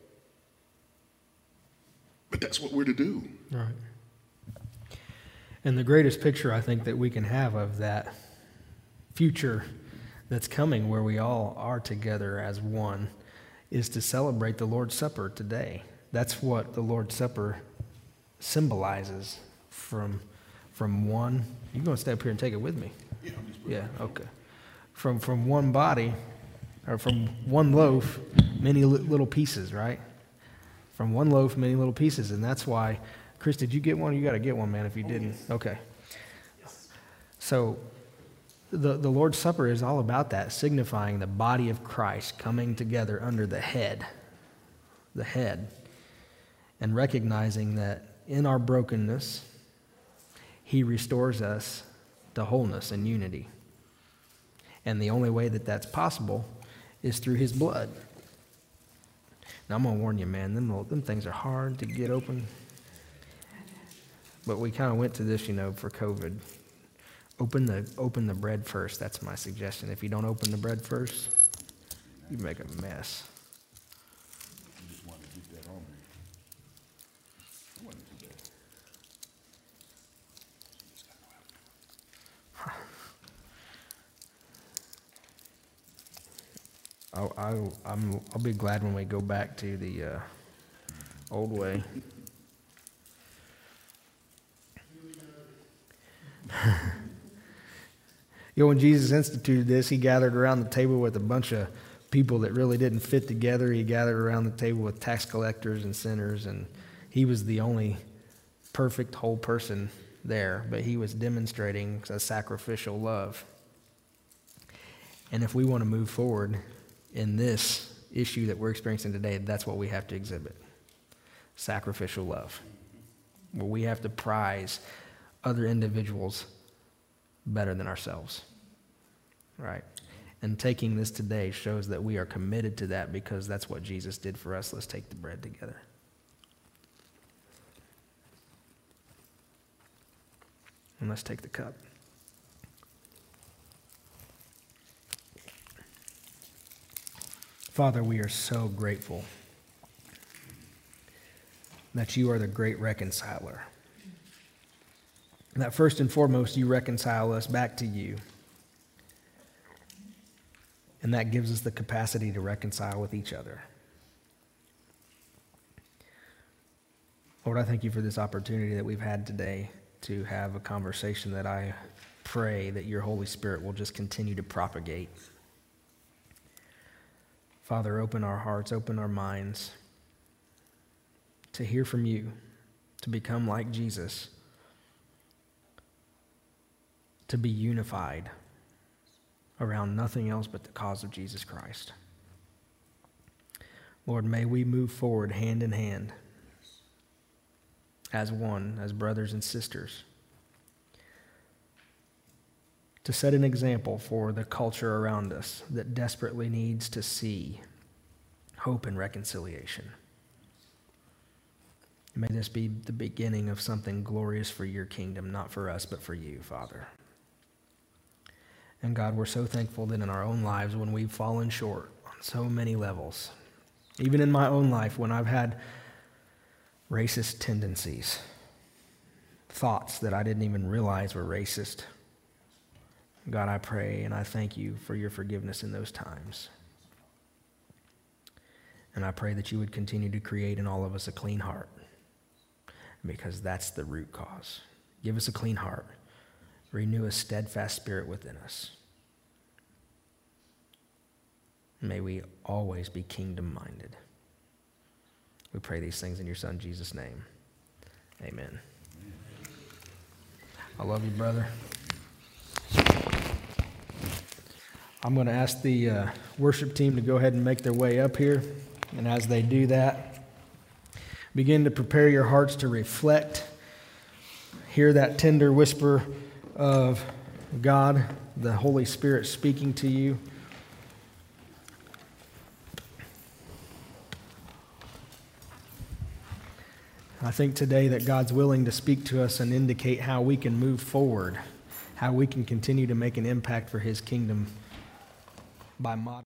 but that's what we're to do. Right. And the greatest picture I think that we can have of that future that's coming, where we all are together as one, is to celebrate the Lord's Supper today. That's what the Lord's Supper symbolizes from one. You're going to stay up here and take it with me? Yeah, okay. From one body, or from one loaf, many little pieces, right? From one loaf, many little pieces. And that's why, Chris, did you get one? You got to get one, man, if you didn't. Okay. So the Lord's Supper is all about that, signifying the body of Christ coming together under the head, and recognizing that in our brokenness, he restores us to wholeness and unity. And the only way that that's possible is through his blood. Now, I'm going to warn you, man, them things are hard to get open. But we kind of went to this, for COVID. Open the bread first. That's my suggestion. If you don't open the bread first, you make a mess. You just want to get that on me. I want to do that. I'll be glad when we go back to the old way. When Jesus instituted this, he gathered around the table with a bunch of people that really didn't fit together. He gathered around the table with tax collectors and sinners, and he was the only perfect whole person there, but he was demonstrating a sacrificial love. And if we want to move forward in this issue that we're experiencing today, that's what we have to exhibit. Sacrificial love. Where we have to prize other individuals better than ourselves. Right? And taking this today shows that we are committed to that because that's what Jesus did for us. Let's take the bread together. And let's take the cup. Father, we are so grateful that you are the great reconciler. That first and foremost, you reconcile us back to you. And that gives us the capacity to reconcile with each other. Lord, I thank you for this opportunity that we've had today to have a conversation that I pray that your Holy Spirit will just continue to propagate. Father, open our hearts, open our minds to hear from you, to become like Jesus, to be unified around nothing else but the cause of Jesus Christ. Lord, may we move forward hand in hand as one, as brothers and sisters, to set an example for the culture around us that desperately needs to see hope and reconciliation. May this be the beginning of something glorious for your kingdom, not for us, but for you, Father. And God, we're so thankful that in our own lives, when we've fallen short on so many levels, even in my own life, when I've had racist tendencies, thoughts that I didn't even realize were racist, God, I pray and I thank you for your forgiveness in those times. And I pray that you would continue to create in all of us a clean heart, because that's the root cause. Give us a clean heart. Renew a steadfast spirit within us. May we always be kingdom-minded. We pray these things in your Son, Jesus' name. Amen. I love you, brother. I'm going to ask the worship team to go ahead and make their way up here. And as they do that, begin to prepare your hearts to reflect. Hear that tender whisper of God, the Holy Spirit speaking to you. I think today that God's willing to speak to us and indicate how we can move forward, how we can continue to make an impact for his kingdom by modeling.